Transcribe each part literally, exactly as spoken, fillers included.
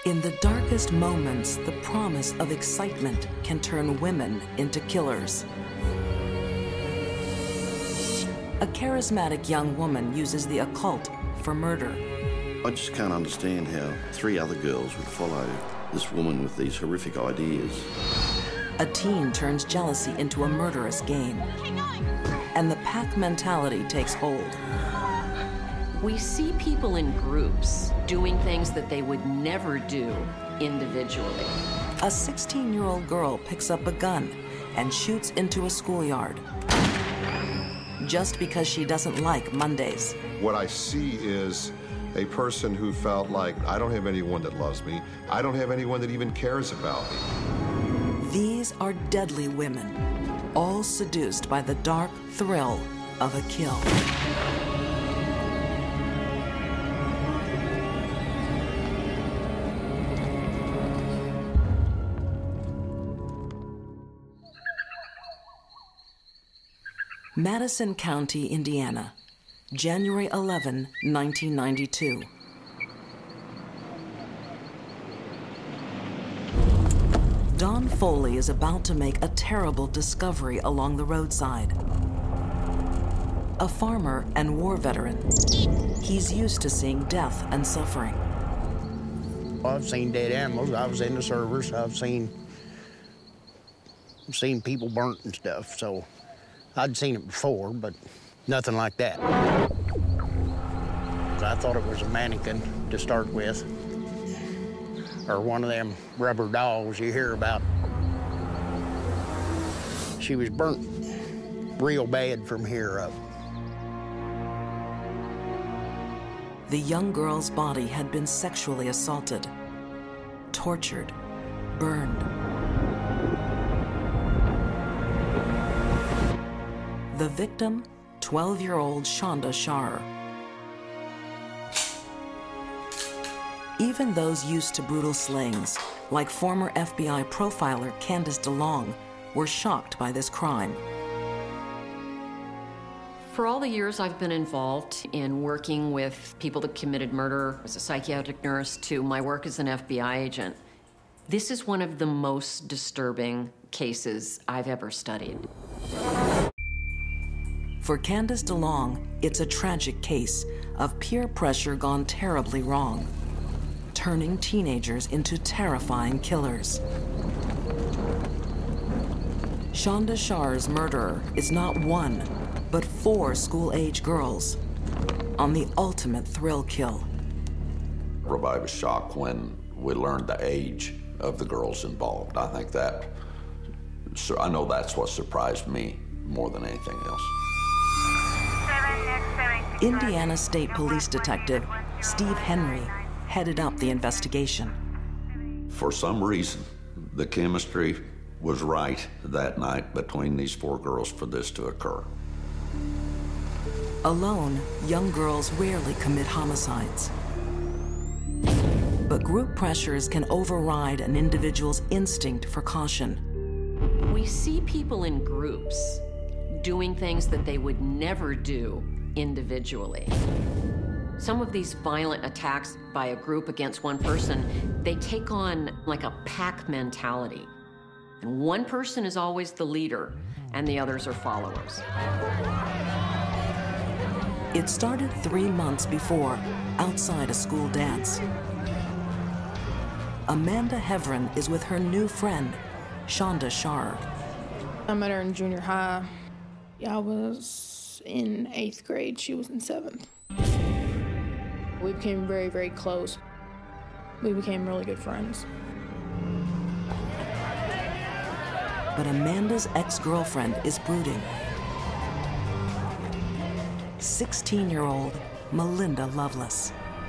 In the darkest moments, the promise of excitement can turn women into killers. A charismatic young woman uses the occult for murder. I just can't understand how three other girls would follow this woman with these horrific ideas. A teen turns jealousy into a murderous game, and the pack mentality takes hold. We see people in groups doing things that they would never do individually. A sixteen-year-old girl picks up a gun and shoots into a schoolyard just because she doesn't like Mondays. What I see is a person who felt like, I don't have anyone that loves me. I don't have anyone that even cares about me. These are deadly women, all seduced by the dark thrill of a kill. Madison County, Indiana, January eleventh, nineteen ninety-two. Don Foley is about to make a terrible discovery along the roadside. A farmer and war veteran, he's used to seeing death and suffering. I've seen dead animals. I was in the service. I've seen, seen people burnt and stuff, so I'd seen it before, but nothing like that. I thought it was a mannequin to start with, or one of them rubber dolls you hear about. She was burnt real bad from here up. The young girl's body had been sexually assaulted, tortured, burned. The victim, twelve-year-old Shonda Shar. Even those used to brutal slayings, like former F B I profiler Candace DeLong, were shocked by this crime. For all the years I've been involved in working with people that committed murder as a psychiatric nurse to my work as an F B I agent, this is one of the most disturbing cases I've ever studied. For Candace DeLong, it's a tragic case of peer pressure gone terribly wrong, turning teenagers into terrifying killers. Shonda Shar's murderer is not one, but four school-age girls on the ultimate thrill kill. Everybody was shocked when we learned the age of the girls involved. I think that, so I know that's what surprised me more than anything else. Indiana State Police Detective Steve Henry headed up the investigation. For some reason, the chemistry was right that night between these four girls for this to occur. Alone, young girls rarely commit homicides. But group pressures can override an individual's instinct for caution. We see people in groups doing things that they would never do individually. Some of these violent attacks by a group against one person, they take on like a pack mentality. And one person is always the leader, and the others are followers. It started three months before, outside a school dance. Amanda Hevron is with her new friend, Shonda Shar. I met her in junior high. I was in eighth grade, she was in seventh. We became very, very close. We became really good friends. But Amanda's ex-girlfriend is brooding. sixteen-year-old Melinda Loveless.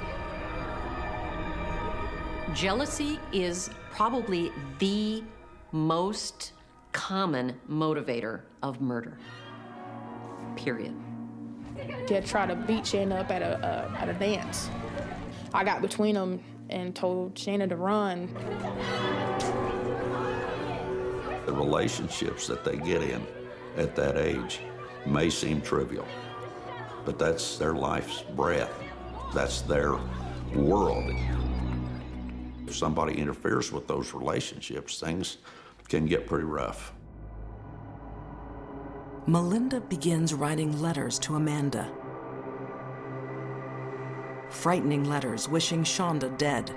Jealousy is probably the most common motivator of murder, period. She had tried to beat Shanna up at a, uh, at a dance. I got between them and told Shanna to run. The relationships that they get in at that age may seem trivial, but that's their life's breath. That's their world. If somebody interferes with those relationships, things can get pretty rough. Melinda begins writing letters to Amanda. Frightening letters wishing Shonda dead.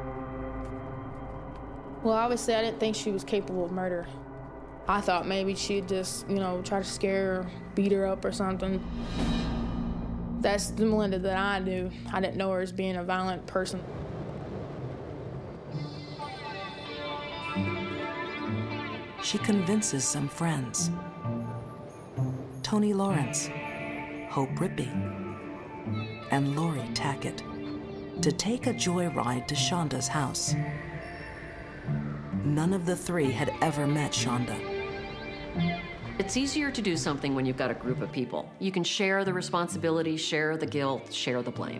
Well, obviously I didn't think she was capable of murder. I thought maybe she'd just, you know, try to scare her, beat her up or something. That's the Melinda that I knew. I didn't know her as being a violent person. She convinces some friends. Tony Lawrence, Hope Rippey, and Lori Tackett to take a joyride to Shonda's house. None of the three had ever met Shonda. It's easier to do something when you've got a group of people. You can share the responsibility, share the guilt, share the blame.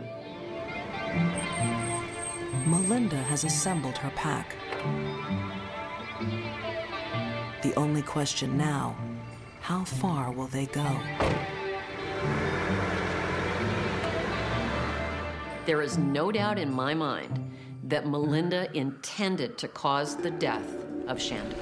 Melinda has assembled her pack. The only question now, how far will they go? There is no doubt in my mind that Melinda intended to cause the death of Shanda.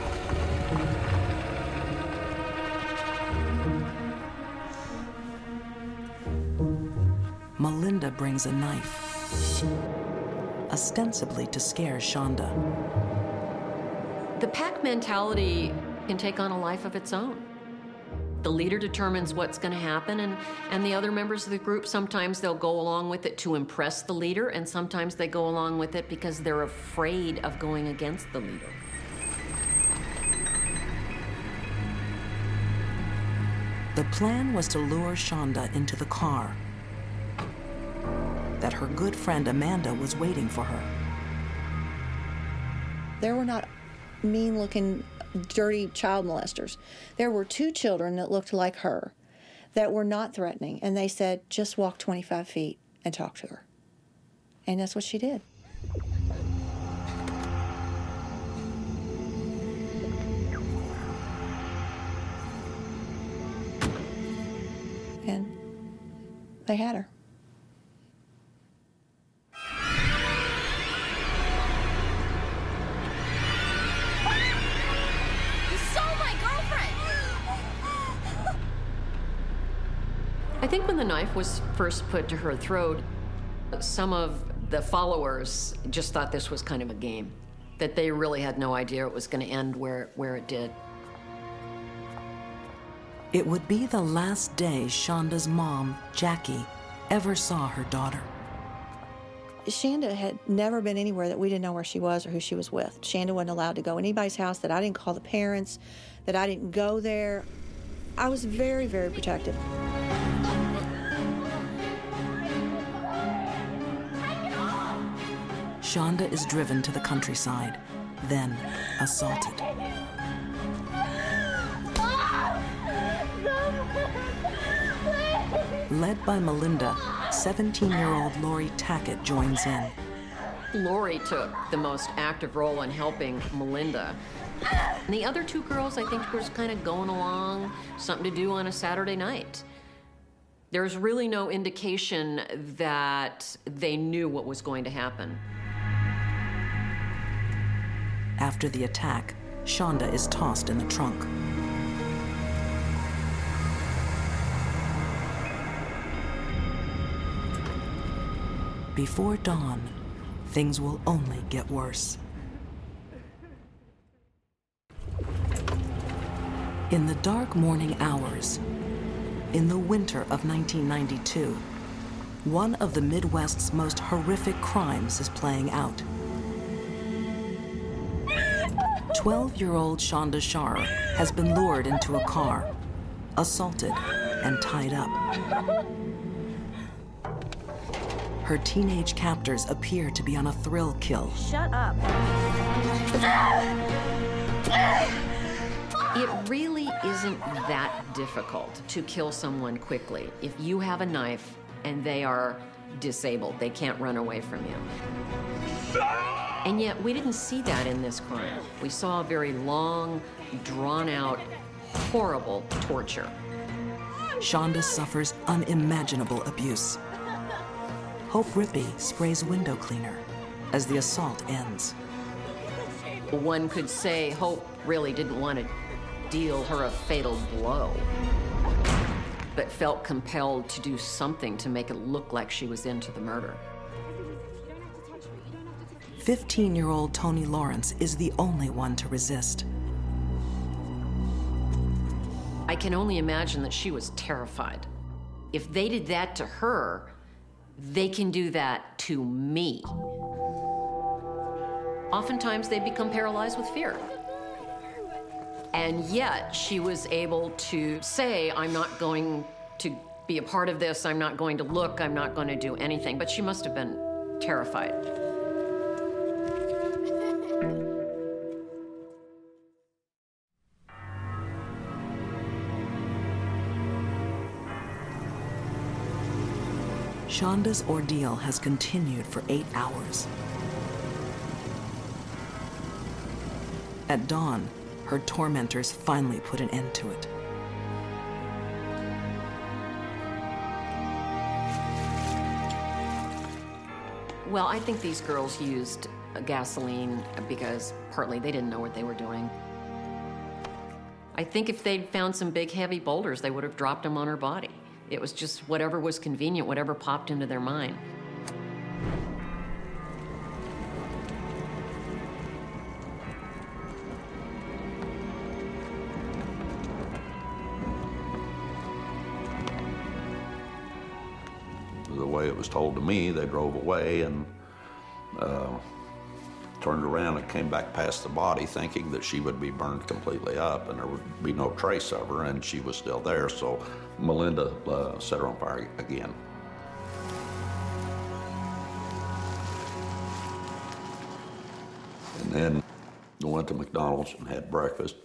Melinda brings a knife, ostensibly to scare Shonda. The pack mentality can take on a life of its own. The leader determines what's going to happen, and, and the other members of the group, sometimes they'll go along with it to impress the leader, and sometimes they go along with it because they're afraid of going against the leader. The plan was to lure Shonda into the car, that her good friend Amanda was waiting for her. There were not mean-looking, dirty child molesters. There were two children that looked like her that were not threatening, and they said, just walk twenty-five feet and talk to her. And that's what she did. And they had her. I think when the knife was first put to her throat, some of the followers just thought this was kind of a game, that they really had no idea it was going to end where, where it did. It would be the last day Shonda's mom, Jackie, ever saw her daughter. Shanda had never been anywhere that we didn't know where she was or who she was with. Shanda wasn't allowed to go anybody's house that I didn't call the parents, that I didn't go there. I was very, very protective. Shonda is driven to the countryside, then assaulted. Led by Melinda, seventeen-year-old Lori Tackett joins in. Lori took the most active role in helping Melinda. And the other two girls, I think, were kind of going along, something to do on a Saturday night. There's really no indication that they knew what was going to happen. After the attack, Shonda is tossed in the trunk. Before dawn, things will only get worse. In the dark morning hours, in the winter of nineteen ninety-two, one of the Midwest's most horrific crimes is playing out. twelve-year-old Shonda Sharer has been lured into a car, assaulted, and tied up. Her teenage captors appear to be on a thrill kill. Shut up. It really isn't that difficult to kill someone quickly if you have a knife and they are disabled. They can't run away from you. And yet, we didn't see that in this crime. We saw a very long, drawn-out, horrible torture. Shonda suffers unimaginable abuse. Hope Rippey sprays window cleaner. as the assault ends. One could say Hope really didn't want to deal her a fatal blow, but felt compelled to do something to make it look like she was into the murder. fifteen-year-old Toni Lawrence is the only one to resist. I can only imagine that she was terrified. If they did that to her, they can do that to me. Oftentimes they become paralyzed with fear. And yet she was able to say, I'm not going to be a part of this, I'm not going to look, I'm not going to do anything. But she must have been terrified. Shonda's ordeal has continued for eight hours. At dawn, her tormentors finally put an end to it. Well, I think these girls used gasoline because partly they didn't know what they were doing. I think if they'd found some big heavy boulders, they would have dropped them on her body. It was just whatever was convenient, whatever popped into their mind. The way it was told to me, they drove away and uh, turned around and came back past the body thinking that she would be burned completely up and there would be no trace of her, and she was still there. So Melinda uh, set her on fire again. And then we went to McDonald's and had breakfast.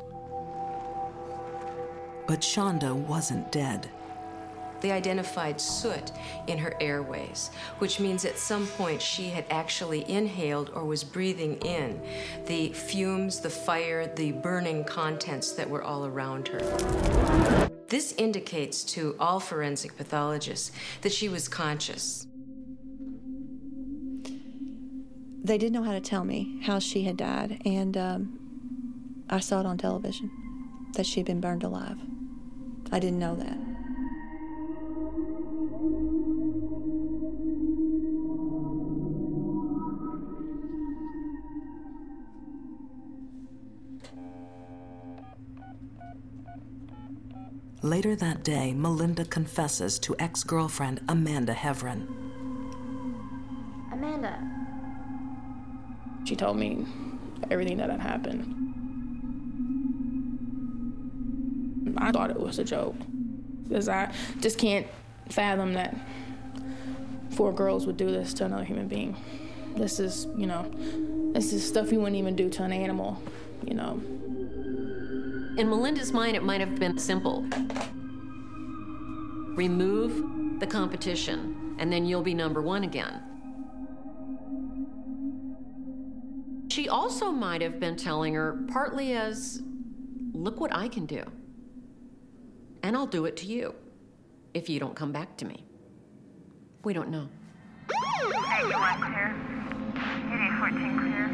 But Shonda wasn't dead. They identified soot in her airways, which means at some point she had actually inhaled or was breathing in the fumes, the fire, the burning contents that were all around her. This indicates to all forensic pathologists that she was conscious. They didn't know how to tell me how she had died, and um, I saw it on television, that she'd been burned alive. I didn't know that. Later that day, Melinda confesses to ex-girlfriend Amanda Hevron. Amanda. She told me everything that had happened. I thought it was a joke, because I just can't fathom that four girls would do this to another human being. This is, you know, this is stuff you wouldn't even do to an animal, you know. In Melinda's mind, it might have been simple. Remove the competition, and then you'll be number one again. She also might have been telling her, partly as, look what I can do. And I'll do it to you, if you don't come back to me. We don't know. eighty-one clear. eighty fourteen clear.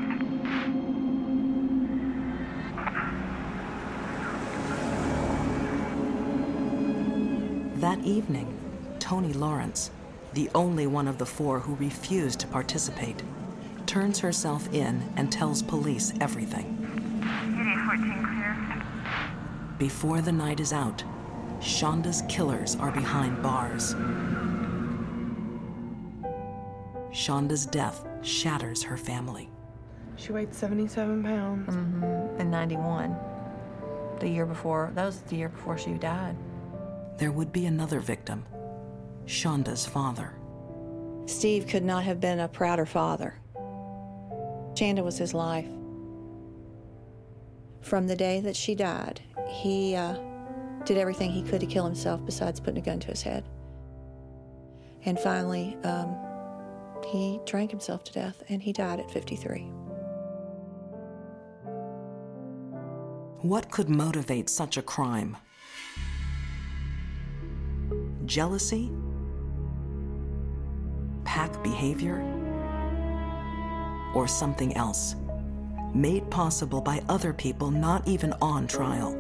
That evening, Toni Lawrence, the only one of the four who refused to participate, turns herself in and tells police everything. eighty fourteen clear. Before the night is out, Shonda's killers are behind bars. Shonda's death shatters her family. She weighed seventy-seven pounds. Mm-hmm. In ninety-one. The year before, that was the year before she died. There would be another victim, Shonda's father. Steve could not have been a prouder father. Shonda was his life. From the day that she died, he uh, did everything he could to kill himself besides putting a gun to his head. And finally, um, he drank himself to death, and he died at fifty-three. What could motivate such a crime? Jealousy? Pack behavior? or something else, made possible by other people not even on trial.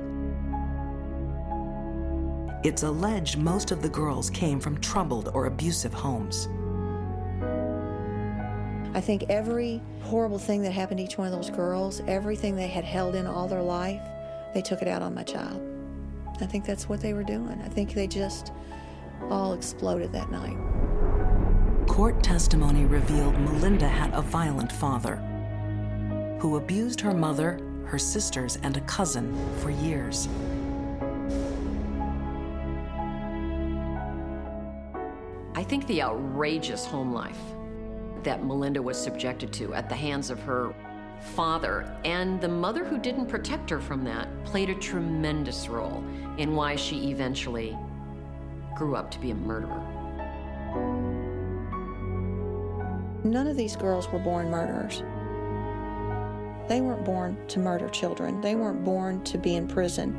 It's alleged most of the girls came from troubled or abusive homes. I think every horrible thing that happened to each one of those girls, everything they had held in all their life, they took it out on my child. I think that's what they were doing. I think they just all exploded that night. Court testimony revealed Melinda had a violent father who abused her mother, her sisters, and a cousin for years. I think the outrageous home life that Melinda was subjected to at the hands of her father and the mother who didn't protect her from that played a tremendous role in why she eventually grew up to be a murderer. None of these girls were born murderers. They weren't born to murder children. They weren't born to be in prison.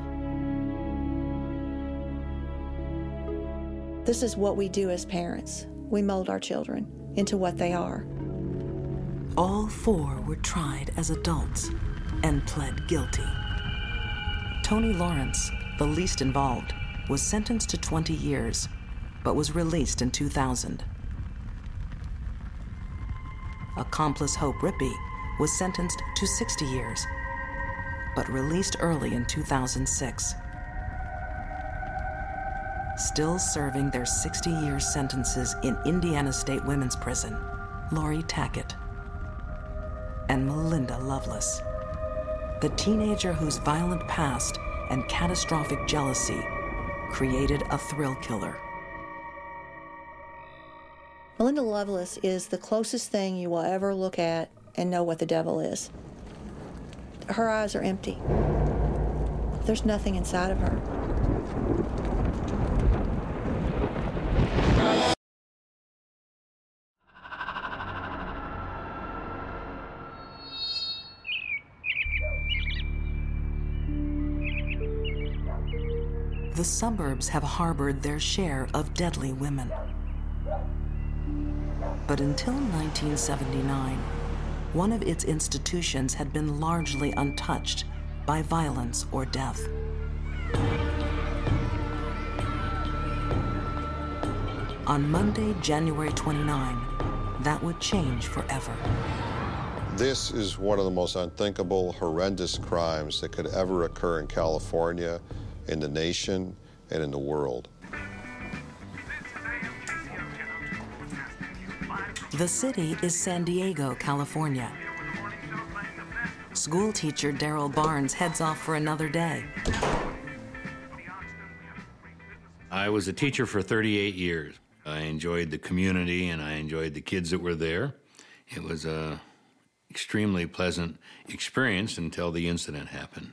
This is what we do as parents. We mold our children into what they are. All four were tried as adults and pled guilty. Tony Lawrence, the least involved, was sentenced to twenty years, but was released in two thousand. Accomplice Hope Rippey was sentenced to sixty years, but released early in two thousand six. Still serving their sixty-year sentences in Indiana State Women's Prison, Lori Tackett and Melinda Loveless, the teenager whose violent past and catastrophic jealousy created a thrill killer. Melinda Loveless is the closest thing you will ever look at and know what the devil is. Her eyes are empty. There's nothing inside of her. The suburbs have harbored their share of deadly women. But until nineteen seventy-nine, one of its institutions had been largely untouched by violence or death. On Monday, January twenty-ninth, that would change forever. This is one of the most unthinkable, horrendous crimes that could ever occur in California, in the nation, and in the world. The city is San Diego, California. School teacher Daryl Barnes heads off for another day. I was a teacher for thirty-eight years. I enjoyed the community and I enjoyed the kids that were there. It was an extremely pleasant experience until the incident happened.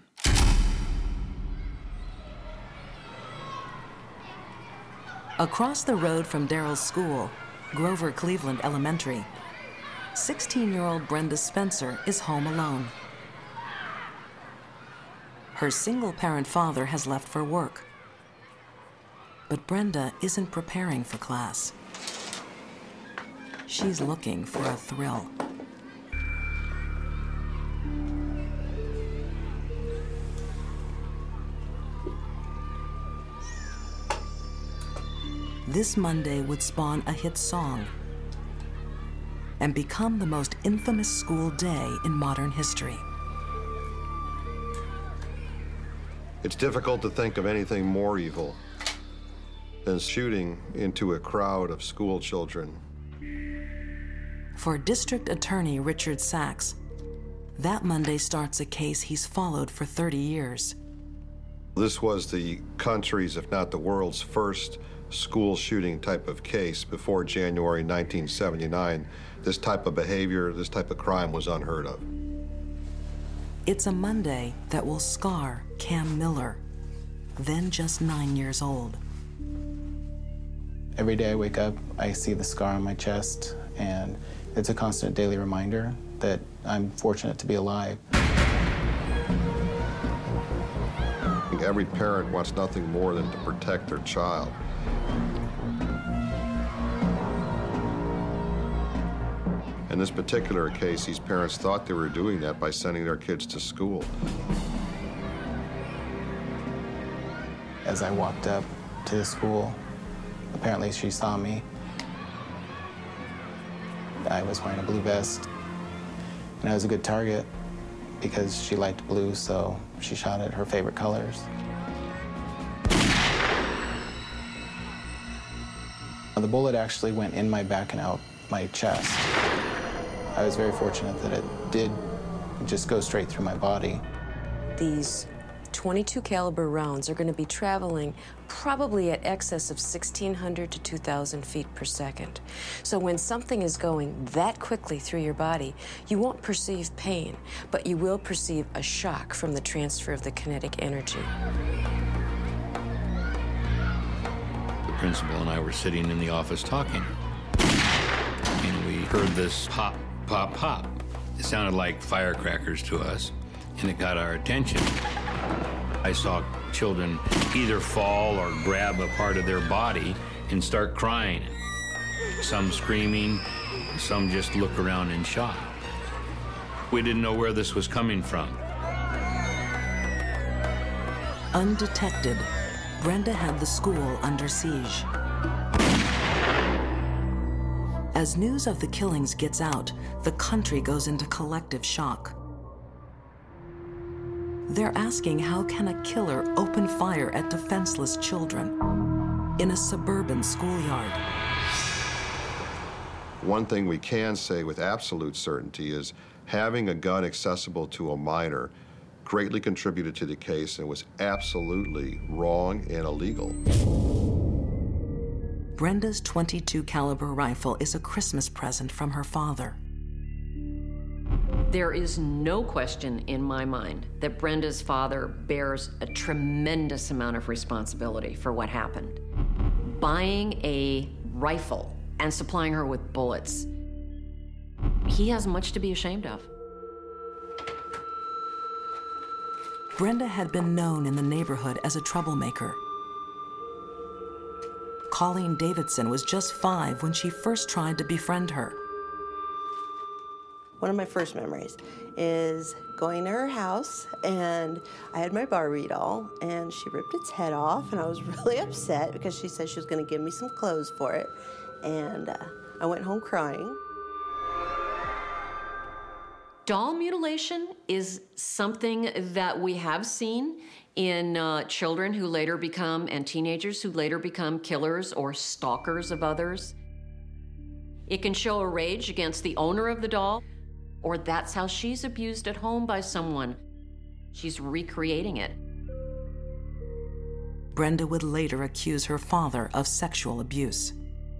Across the road from Daryl's school, Grover Cleveland Elementary, sixteen-year-old Brenda Spencer is home alone. Her single-parent father has left for work. But Brenda isn't preparing for class. She's looking for a thrill. This Monday would spawn a hit song and become the most infamous school day in modern history. It's difficult to think of anything more evil than shooting into a crowd of school children. For District Attorney Richard Sachs, that Monday starts a case he's followed for thirty years. This was the country's, if not the world's, first school shooting type of case. Before January nineteen seventy-nine, this type of behavior, this type of crime was unheard of. It's a Monday that will scar Cam Miller, then just nine years old. Every day I wake up, I see the scar on my chest, and it's a constant daily reminder that I'm fortunate to be alive. Every parent wants nothing more than to protect their child. In this particular case, these parents thought they were doing that by sending their kids to school. As I walked up to the school, apparently she saw me. I was wearing a blue vest, and I was a good target because she liked blue, so she shot at her favorite colors. The bullet actually went in my back and out my chest. I was very fortunate that it did just go straight through my body. These twenty-two caliber rounds are going to be traveling probably at excess of sixteen hundred to two thousand feet per second. So when something is going that quickly through your body, you won't perceive pain, but you will perceive a shock from the transfer of the kinetic energy. The principal and I were sitting in the office talking, and we heard this pop, pop, pop. It sounded like firecrackers to us, and it got our attention. I saw children either fall or grab a part of their body and start crying. Some screaming, some just look around in shock. We didn't know where this was coming from. Undetected, Brenda had the school under siege. As news of the killings gets out, the country goes into collective shock. They're asking, how can a killer open fire at defenseless children in a suburban schoolyard? One thing we can say with absolute certainty is having a gun accessible to a minor greatly contributed to the case and was absolutely wrong and illegal. Brenda's twenty-two caliber rifle is a Christmas present from her father. There is no question in my mind that Brenda's father bears a tremendous amount of responsibility for what happened. Buying a rifle and supplying her with bullets, he has much to be ashamed of. Brenda had been known in the neighborhood as a troublemaker. Colleen Davidson was just five when she first tried to befriend her. One of my first memories is going to her house, and I had my Barbie doll, and she ripped its head off, and I was really upset because she said she was going to give me some clothes for it, and uh, I went home crying. Doll mutilation is something that we have seen in uh, children who later become, and teenagers who later become killers or stalkers of others. It can show a rage against the owner of the doll, or that's how she's abused at home by someone. She's recreating it. Brenda would later accuse her father of sexual abuse.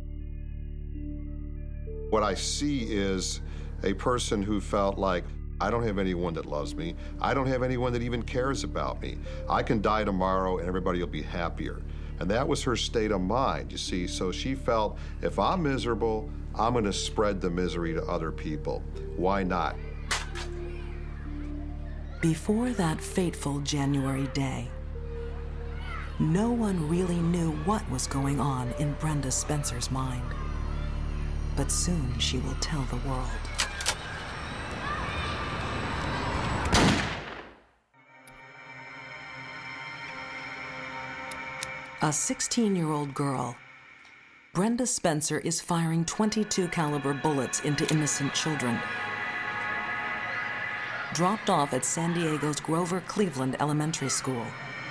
What I see is a person who felt like, I don't have anyone that loves me. I don't have anyone that even cares about me. I can die tomorrow and everybody will be happier. And that was her state of mind, you see. So she felt, if I'm miserable, I'm going to spread the misery to other people. Why not? Before that fateful January day, no one really knew what was going on in Brenda Spencer's mind. But soon she will tell the world. A sixteen-year-old girl, Brenda Spencer is firing twenty-two caliber bullets into innocent children. Dropped off at San Diego's Grover Cleveland Elementary School.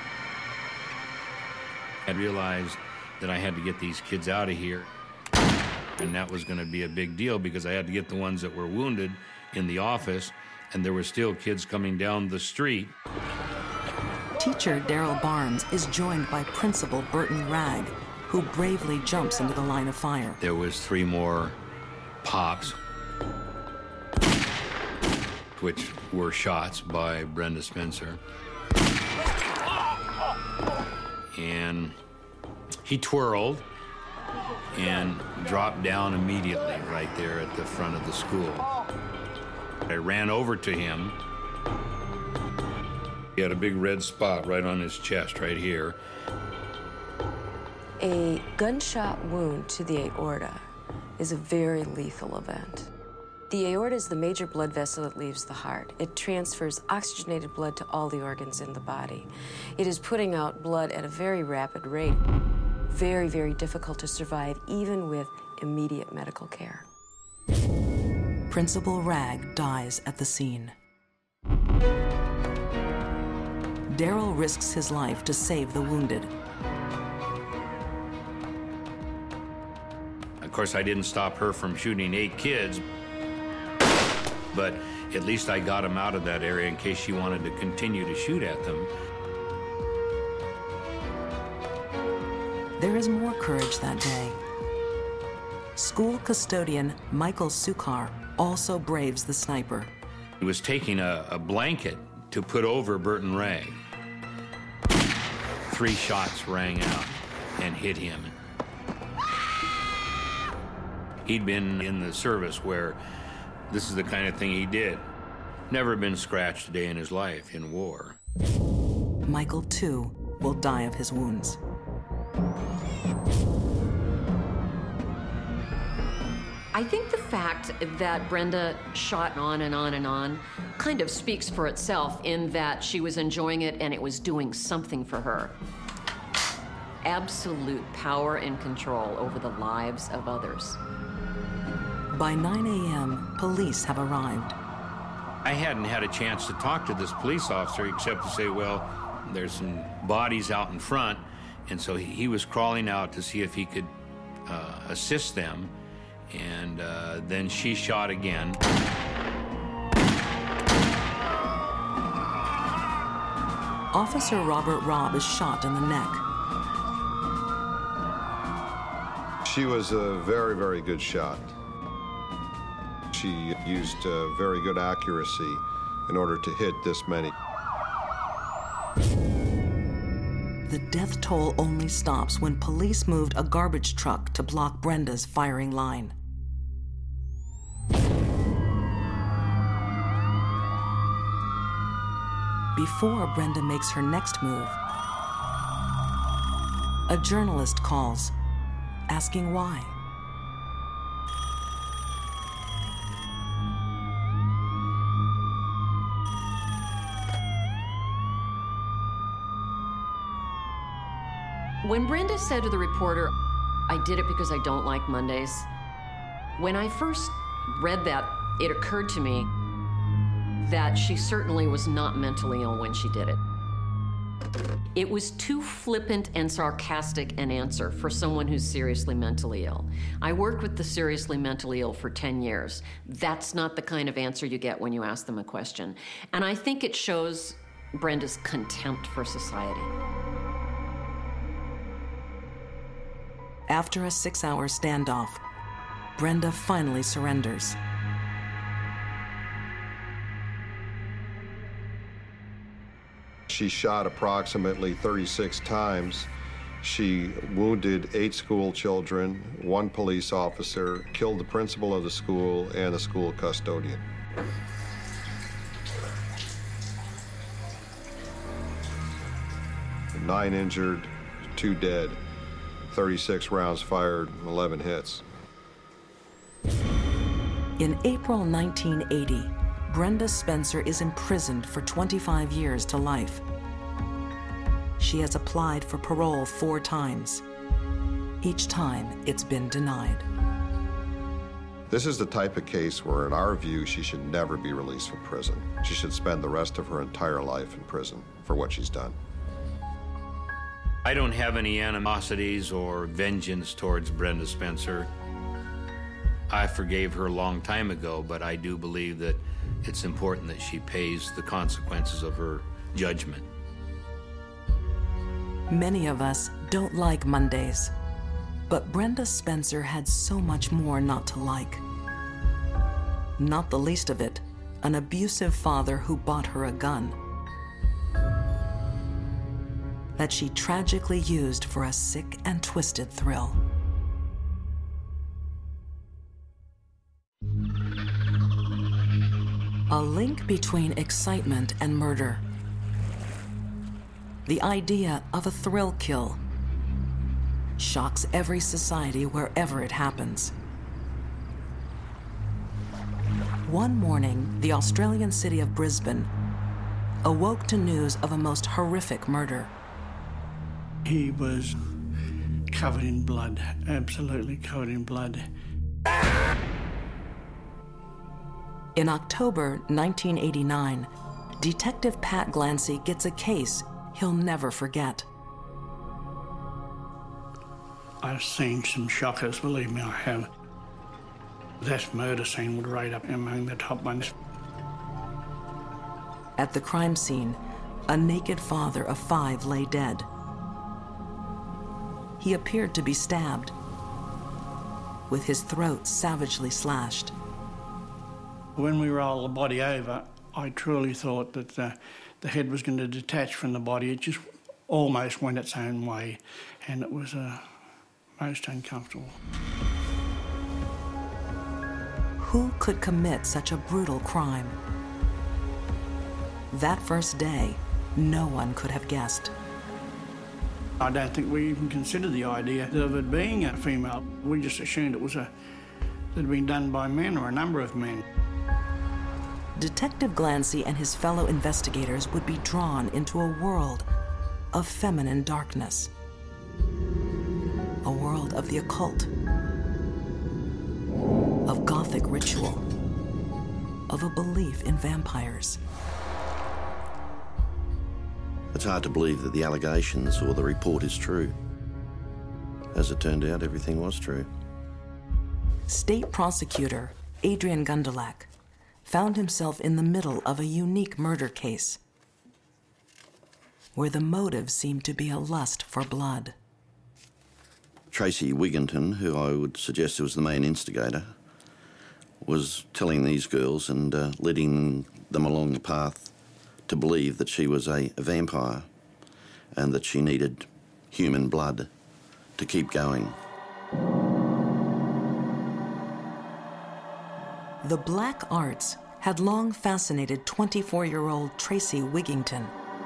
I realized that I had to get these kids out of here, and that was going to be a big deal because I had to get the ones that were wounded in the office, and there were still kids coming down the street. Teacher Daryl Barnes is joined by Principal Burton Ragg, who bravely jumps into the line of fire. There was three more pops, which were shots by Brenda Spencer. And he twirled and dropped down immediately right there at the front of the school. I ran over to him. He had a big red spot right on his chest, right here. A gunshot wound to the aorta is a very lethal event. The aorta is the major blood vessel that leaves the heart. It transfers oxygenated blood to all the organs in the body. It is putting out blood at a very rapid rate. Very, very difficult to survive, even with immediate medical care. Principal Ragg dies at the scene. Daryl risks his life to save the wounded. Of course, I didn't stop her from shooting eight kids, but at least I got him out of that area in case she wanted to continue to shoot at them. There is more courage that day. School custodian Michael Sukar also braves the sniper. He was taking a, a blanket to put over Burton Ragg. Three shots rang out and hit him. He'd been in the service where this is the kind of thing he did. Never been scratched a day in his life in war. Michael, too, will die of his wounds. I think the fact that Brenda shot on and on and on kind of speaks for itself in that she was enjoying it and it was doing something for her. Absolute power and control over the lives of others. By nine A M, police have arrived. I hadn't had a chance to talk to this police officer except to say, well, there's some bodies out in front, and so he, he was crawling out to see if he could uh, assist them, and uh, then she shot again. Officer Robert Robb is shot in the neck. She was a very, very good shot. She used uh, very good accuracy in order to hit this many. The death toll only stops when police moved a garbage truck to block Brenda's firing line. Before Brenda makes her next move, a journalist calls, asking why. When Brenda said to the reporter, I did it because I don't like Mondays, when I first read that, it occurred to me that she certainly was not mentally ill when she did it. It was too flippant and sarcastic an answer for someone who's seriously mentally ill. I worked with the seriously mentally ill for ten years. That's not the kind of answer you get when you ask them a question. And I think it shows Brenda's contempt for society. After a six-hour standoff, Brenda finally surrenders. She shot approximately thirty-six times. She wounded eight school children, one police officer, killed the principal of the school and the school custodian. Nine injured, two dead, thirty-six rounds fired, eleven hits. In April nineteen eighty, Brenda Spencer is imprisoned for twenty-five years to life. She has applied for parole four times. Each time, it's been denied. This is the type of case where, in our view, she should never be released from prison. She should spend the rest of her entire life in prison for what she's done. I don't have any animosities or vengeance towards Brenda Spencer. I forgave her a long time ago, but I do believe that it's important that she pays the consequences of her judgment. Many of us don't like Mondays, but Brenda Spencer had so much more not to like. Not the least of it, an abusive father who bought her a gun that she tragically used for a sick and twisted thrill. A link between excitement and murder. The idea of a thrill kill shocks every society wherever it happens. One morning, the Australian city of Brisbane awoke to news of a most horrific murder. He was covered in blood, absolutely covered in blood. In October nineteen eighty-nine, Detective Pat Glancy gets a case he'll never forget. I've seen some shockers, believe me, I have. That murder scene would rate up among the top ones. At the crime scene, a naked father of five lay dead. He appeared to be stabbed, with his throat savagely slashed. When we rolled the body over, I truly thought that the, the head was going to detach from the body. It just almost went its own way, and it was uh, most uncomfortable. Who could commit such a brutal crime? That first day, no one could have guessed. I don't think we even considered the idea of it being a female. We just assumed it was a, it had been done by men or a number of men. Detective Glancy and his fellow investigators would be drawn into a world of feminine darkness, a world of the occult, of Gothic ritual, of a belief in vampires. It's hard to believe that the allegations or the report is true. As it turned out, everything was true. State Prosecutor Adrian Gundlach found himself in the middle of a unique murder case where the motive seemed to be a lust for blood. Tracy Wigginton, who I would suggest was the main instigator, was telling these girls and uh, leading them along the path to believe that she was a, a vampire and that she needed human blood to keep going. The black arts had long fascinated twenty-four-year-old Tracy Wigginton.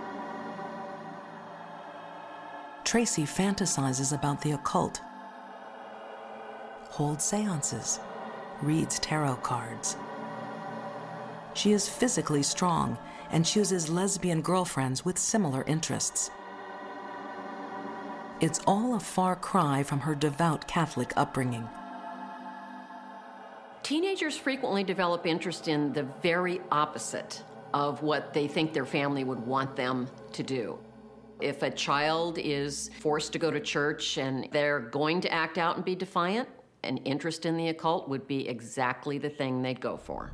Tracy fantasizes about the occult, holds seances, reads tarot cards. She is physically strong and chooses lesbian girlfriends with similar interests. It's all a far cry from her devout Catholic upbringing. Teenagers frequently develop interest in the very opposite of what they think their family would want them to do. If a child is forced to go to church and they're going to act out and be defiant, an interest in the occult would be exactly the thing they'd go for.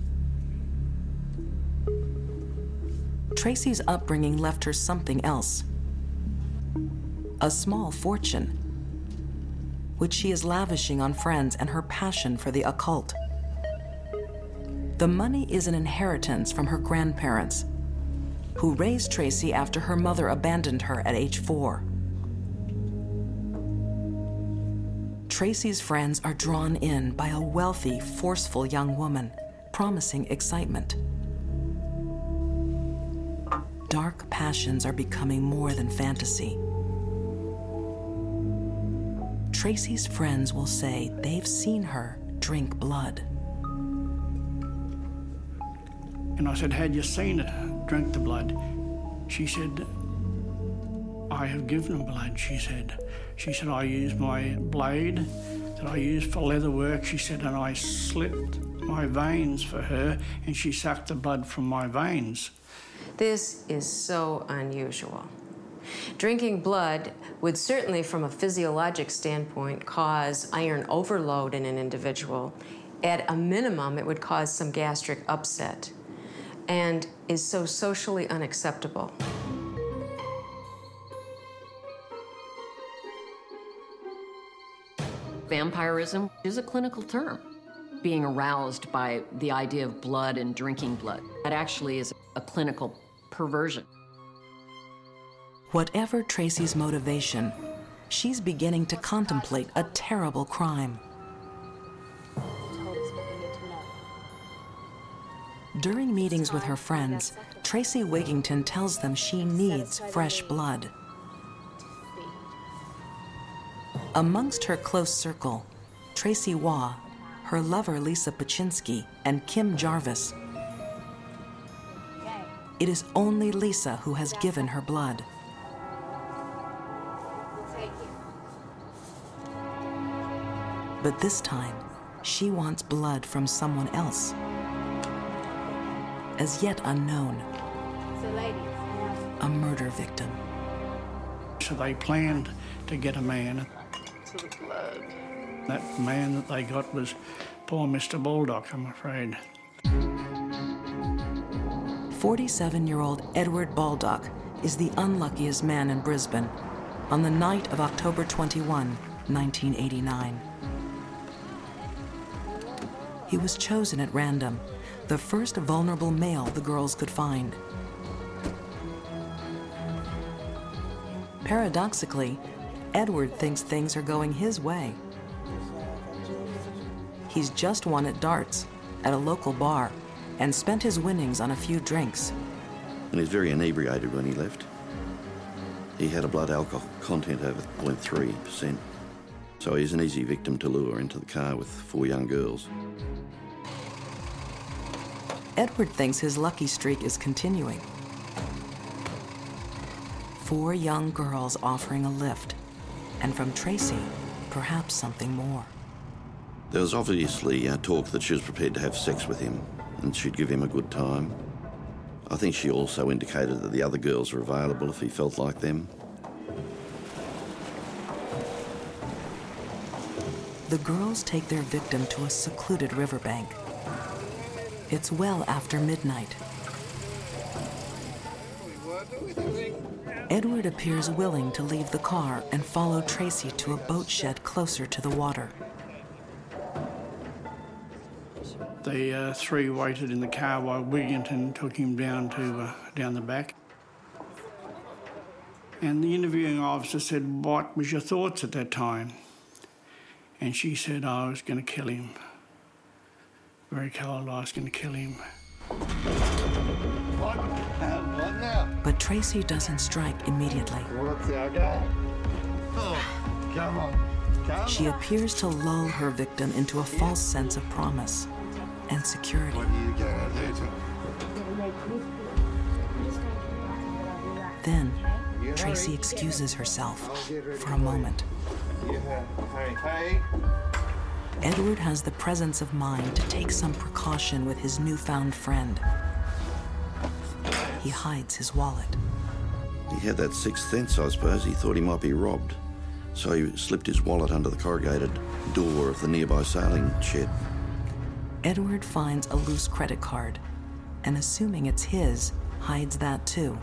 Tracy's upbringing left her something else. A small fortune, which she is lavishing on friends and her passion for the occult. The money is an inheritance from her grandparents, who raised Tracy after her mother abandoned her at age four. Tracy's friends are drawn in by a wealthy, forceful young woman, promising excitement. Dark passions are becoming more than fantasy. Tracy's friends will say they've seen her drink blood. And I said, had you seen her drink the blood? She said, I have given her blood, she said. She said, I used my blade that I used for leather work, she said, and I slit my veins for her, and she sucked the blood from my veins. This is so unusual. Drinking blood would certainly, from a physiologic standpoint, cause iron overload in an individual. At a minimum, it would cause some gastric upset, and is so socially unacceptable. Vampirism is a clinical term. Being aroused by the idea of blood and drinking blood. That actually is a clinical perversion. Whatever Tracy's motivation, she's beginning to contemplate a terrible crime. During meetings with her friends, Tracy Wigginton tells them she needs fresh blood. Amongst her close circle, Tracy Waugh, her lover Lisa Pachynski and Kim Jarvis. It is only Lisa who has given her blood. But this time, she wants blood from someone else, as yet unknown, a murder victim. So they planned to get a man. To the blood. That man that they got was poor Mister Baldock, I'm afraid. forty-seven-year-old Edward Baldock is the unluckiest man in Brisbane on the night of October twenty-first, nineteen eighty-nine. He was chosen at random, the first vulnerable male the girls could find. Paradoxically, Edward thinks things are going his way. He's just won at darts at a local bar and spent his winnings on a few drinks. And he's very inebriated when he left. He had a blood alcohol content over zero point three percent. So he's an easy victim to lure into the car with four young girls. Edward thinks his lucky streak is continuing. Four young girls offering a lift, and from Tracy, perhaps something more. There was obviously uh, talk that she was prepared to have sex with him and she'd give him a good time. I think she also indicated that the other girls were available if he felt like them. The girls take their victim to a secluded riverbank. It's well after midnight. Edward appears willing to leave the car and follow Tracy to a boat shed closer to the water. The uh, three waited in the car while Wigginton took him down to uh, down the back. And the interviewing officer said, "What was your thoughts at that time?" And she said, "I was going to kill him. Very cold, I was going to kill him." What? What now? But Tracy doesn't strike immediately. What's our game? Oh, come on. Come She on. appears to lull her victim into a false sense of promise and security. What are you going to do to Then, Tracy excuses herself for a moment. Yeah, hey, hey. Edward has the presence of mind to take some precaution with his newfound friend. He hides his wallet. He had that sixth sense, I suppose. He thought he might be robbed. So he slipped his wallet under the corrugated door of the nearby sailing shed. Edward finds a loose credit card, and assuming it's his, hides that too.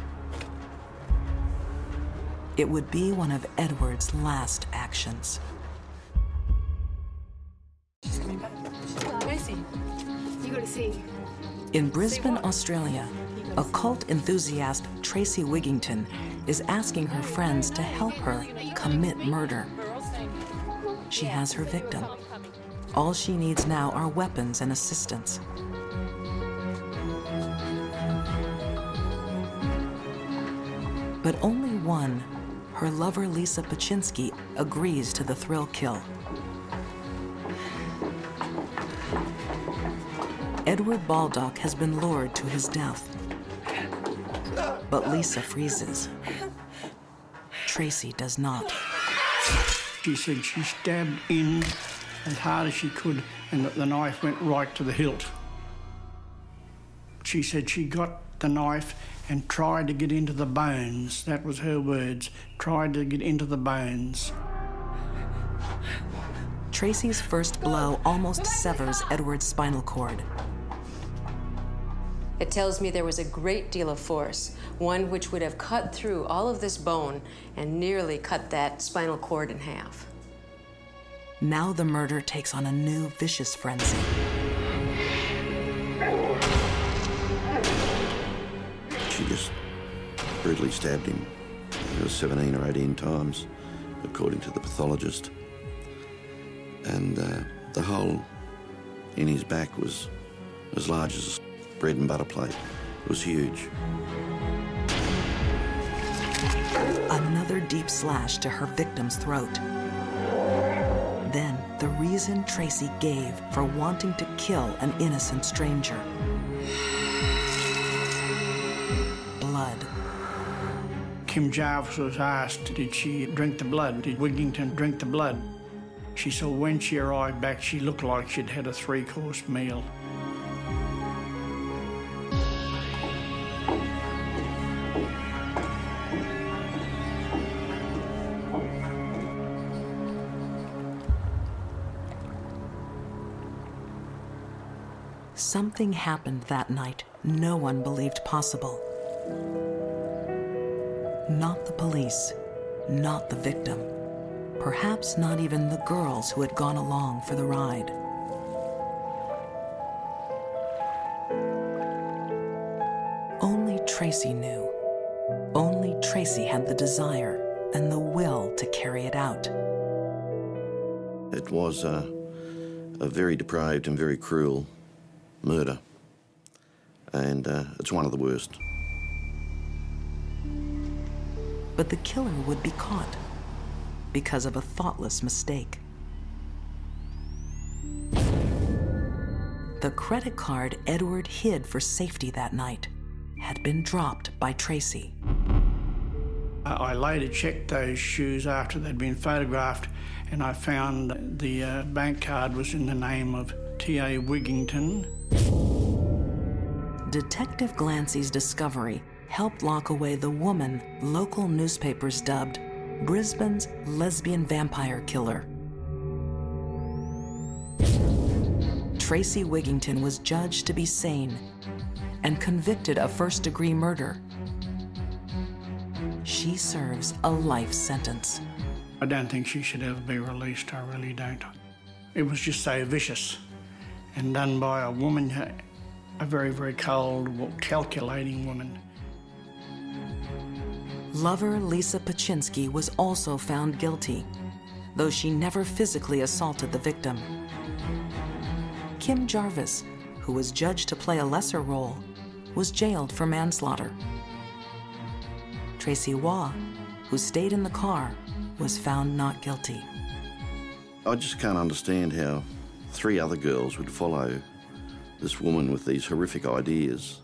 It would be one of Edward's last actions. Tracy, you gotta see. In Brisbane, Australia, occult enthusiast Tracy Wigginton is asking her friends to help her commit murder. She has her victim. All she needs now are weapons and assistance. But only one, her lover Lisa Pachynski, agrees to the thrill kill. Edward Baldock has been lured to his death. But Lisa freezes. Tracy does not. She said she stabbed in as hard as she could and that the knife went right to the hilt. She said she got the knife and tried to get into the bones. That was her words, tried to get into the bones. Tracy's first blow almost severs Edward's spinal cord. It tells me there was a great deal of force, one which would have cut through all of this bone and nearly cut that spinal cord in half. Now the murder takes on a new vicious frenzy. She just brutally stabbed him. It was seventeen or eighteen times, according to the pathologist. And uh, the hole in his back was as large as a bread and butter plate. It was huge. Another deep slash to her victim's throat. Then, the reason Tracy gave for wanting to kill an innocent stranger. Blood. Kim Jarvis was asked, did she drink the blood? Did Wigington drink the blood? She said when she arrived back, she looked like she'd had a three-course meal. Something happened that night no one believed possible. Not the police, not the victim, perhaps not even the girls who had gone along for the ride. Only Tracy knew. Only Tracy had the desire and the will to carry it out. It was a, a very depraved and very cruel murder, and uh, it's one of the worst. But the killer would be caught because of a thoughtless mistake. The credit card Edward hid for safety that night had been dropped by Tracy. I later checked those shoes after they'd been photographed, and I found the uh, bank card was in the name of T A Wigington. Detective Glancy's discovery helped lock away the woman local newspapers dubbed Brisbane's lesbian vampire killer. Tracy Wigington was judged to be sane and convicted of first-degree murder. She serves a life sentence. I don't think she should ever be released, I really don't. It was just so vicious and done by a woman, a very, very cold, calculating woman. Lover Lisa Paczynski was also found guilty, though she never physically assaulted the victim. Kim Jarvis, who was judged to play a lesser role, was jailed for manslaughter. Tracy Waugh, who stayed in the car, was found not guilty. I just can't understand how three other girls would follow this woman with these horrific ideas.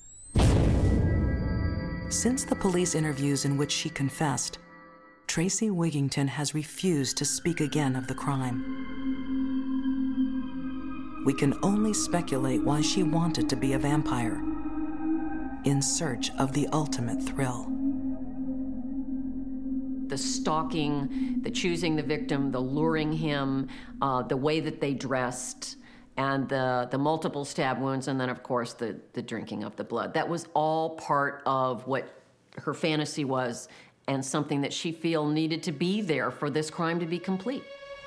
Since the police interviews in which she confessed, Tracy Wigington has refused to speak again of the crime. We can only speculate why she wanted to be a vampire, in search of the ultimate thrill. The stalking, the choosing the victim, the luring him, uh, the way that they dressed, and the, the multiple stab wounds, and then, of course, the, the drinking of the blood. That was all part of what her fantasy was, and something that she felt needed to be there for this crime to be complete.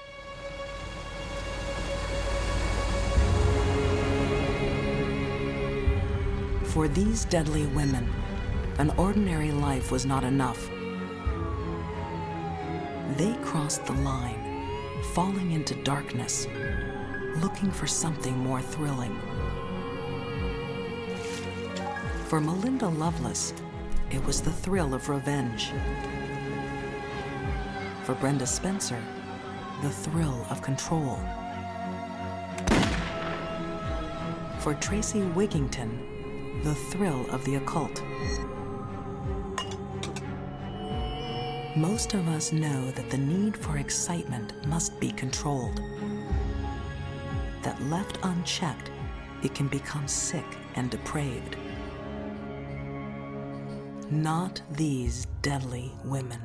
For these deadly women, an ordinary life was not enough. They crossed the line, falling into darkness, looking for something more thrilling. For Melinda Loveless, it was the thrill of revenge. For Brenda Spencer, the thrill of control. For Tracy Wigington, the thrill of the occult. Most of us know that the need for excitement must be controlled. That left unchecked, it can become sick and depraved. Not these deadly women.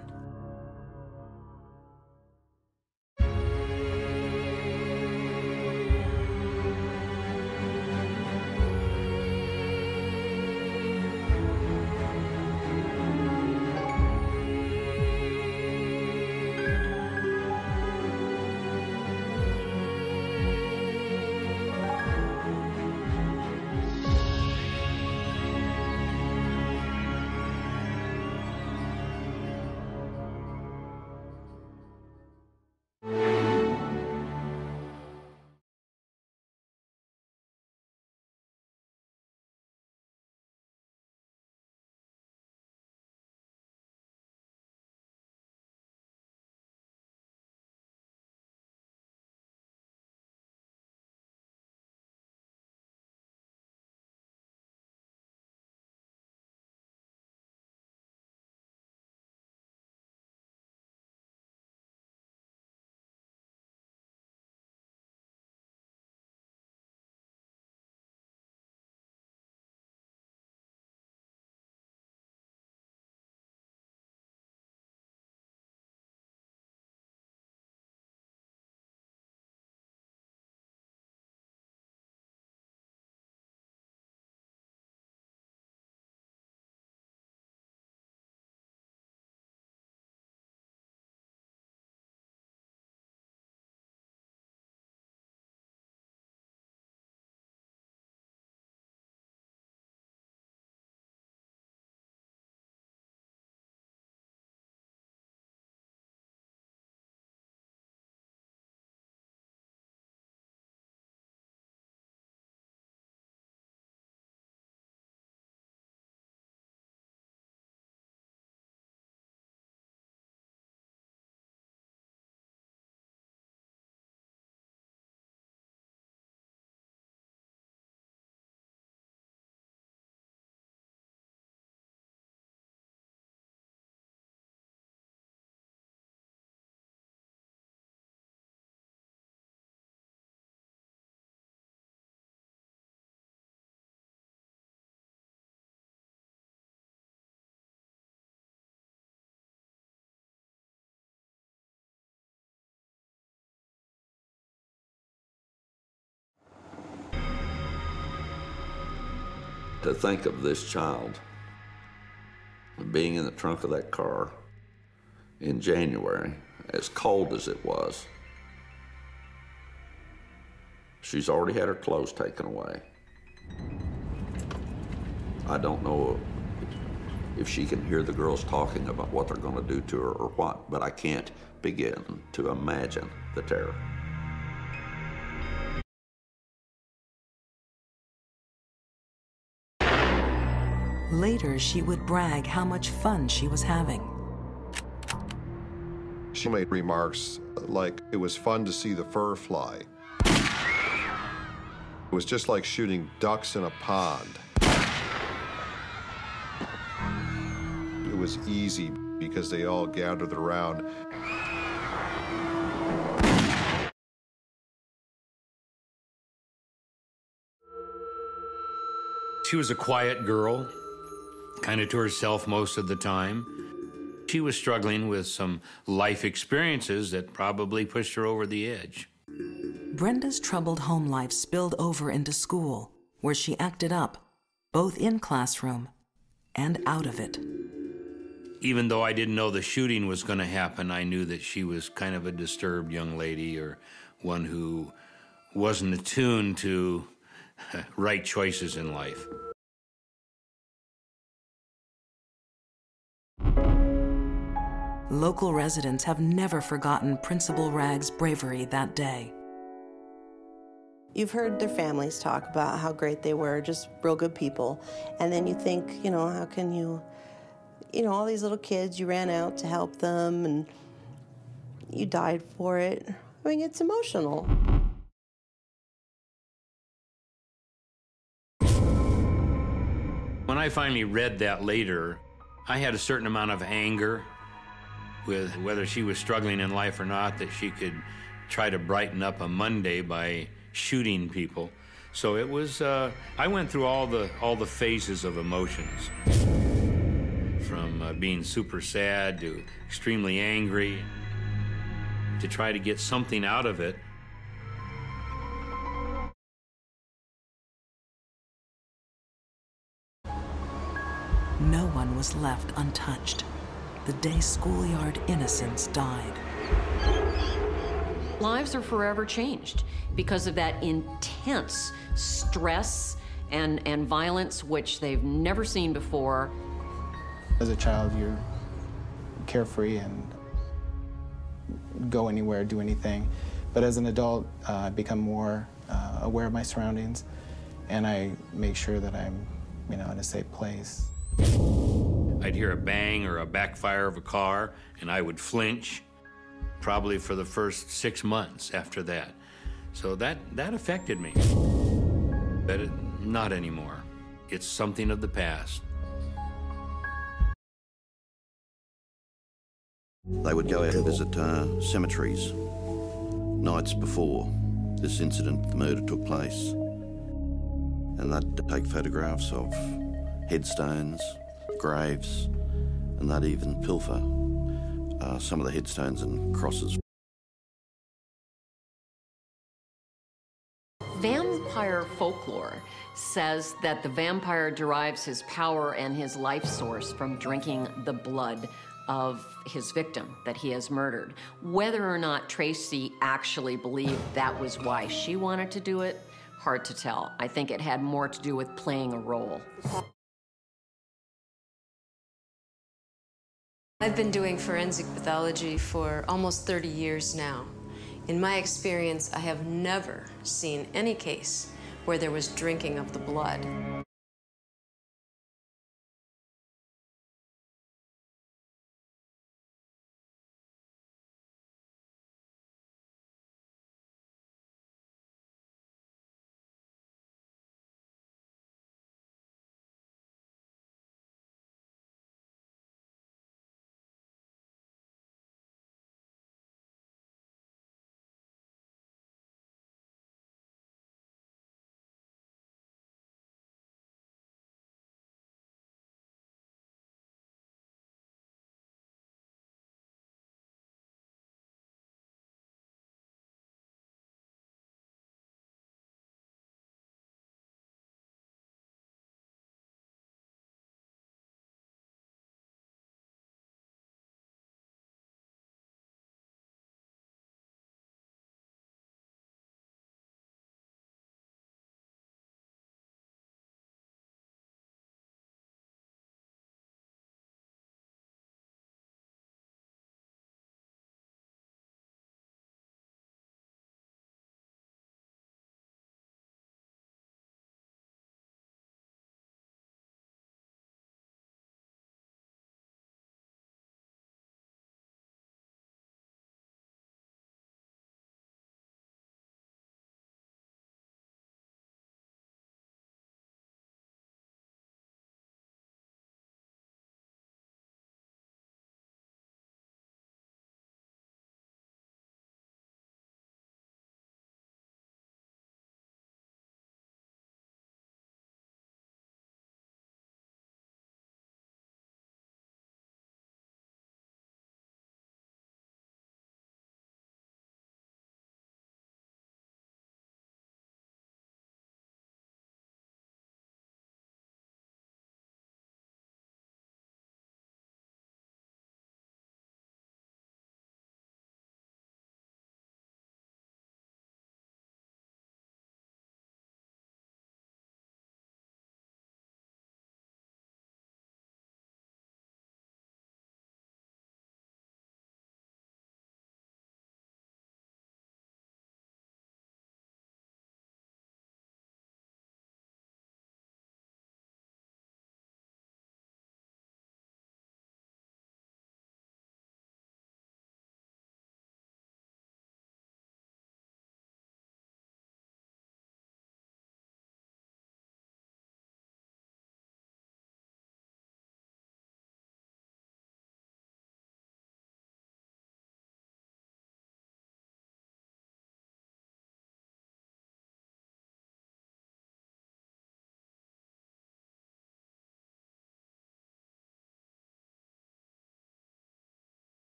To think of this child being in the trunk of that car in January, as cold as it was. She's already had her clothes taken away. I don't know if she can hear the girls talking about what they're going to do to her or what, but I can't begin to imagine the terror. Later, she would brag how much fun she was having. She made remarks like it was fun to see the fur fly. It was just like shooting ducks in a pond. It was easy because they all gathered around. She was a quiet girl, kind of to herself most of the time. She was struggling with some life experiences that probably pushed her over the edge. Brenda's troubled home life spilled over into school, where she acted up, both in classroom and out of it. Even though I didn't know the shooting was going to happen, I knew that she was kind of a disturbed young lady, or one who wasn't attuned to right choices in life. Local residents have never forgotten Principal Ragg's bravery that day. You've heard their families talk about how great they were, just real good people. And then you think, you know, how can you, you know, all these little kids, you ran out to help them and you died for it. I mean, it's emotional. When I finally read that later, I had a certain amount of anger with whether she was struggling in life or not, that she could try to brighten up a Monday by shooting people. So it was, uh, I went through all the, all the phases of emotions. From uh, being super sad to extremely angry, to try to get something out of it. No one was left untouched the day schoolyard innocents died. Lives are forever changed because of that intense stress and, and violence which they've never seen before. As a child, you're carefree and go anywhere, do anything. But as an adult, uh, I become more uh, aware of my surroundings, and I make sure that I'm, you know, in a safe place. I'd hear a bang or a backfire of a car, and I would flinch, probably for the first six months after that. So that, that affected me. But it, not anymore. It's something of the past. They would go out and visit uh, cemeteries nights before this incident, the murder took place. And they'd take photographs of headstones, graves, and they'd even pilfer uh, some of the headstones and crosses. Vampire folklore says that the vampire derives his power and his life source from drinking the blood of his victim that he has murdered. Whether or not Tracy actually believed that was why she wanted to do it, hard to tell. I think it had more to do with playing a role. I've been doing forensic pathology for almost thirty years now. In my experience, I have never seen any case where there was drinking of the blood.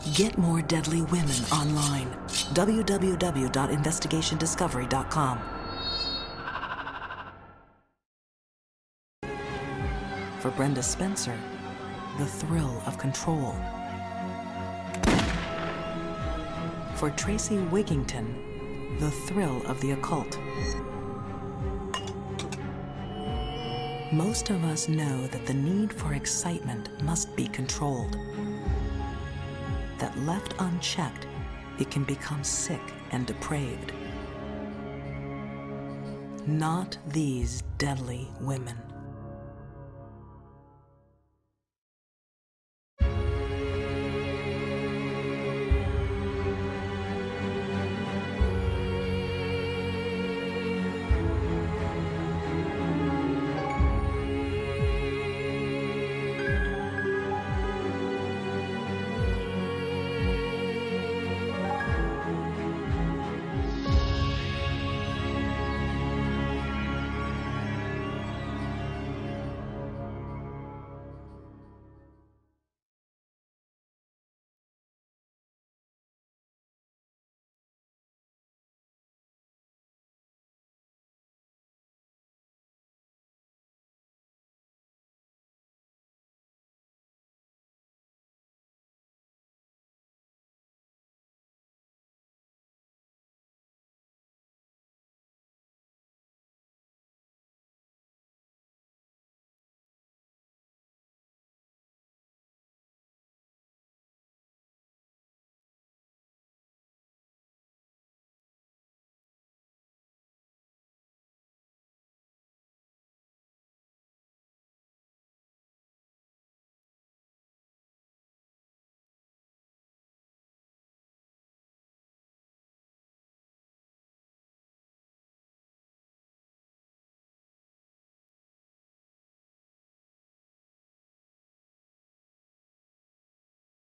Get more deadly women online. w w w dot investigation discovery dot com. For Brenda Spencer, the thrill of control. For Tracy Wigington, the thrill of the occult. Most of us know that the need for excitement must be controlled. That left unchecked, it can become sick and depraved. Not these deadly women.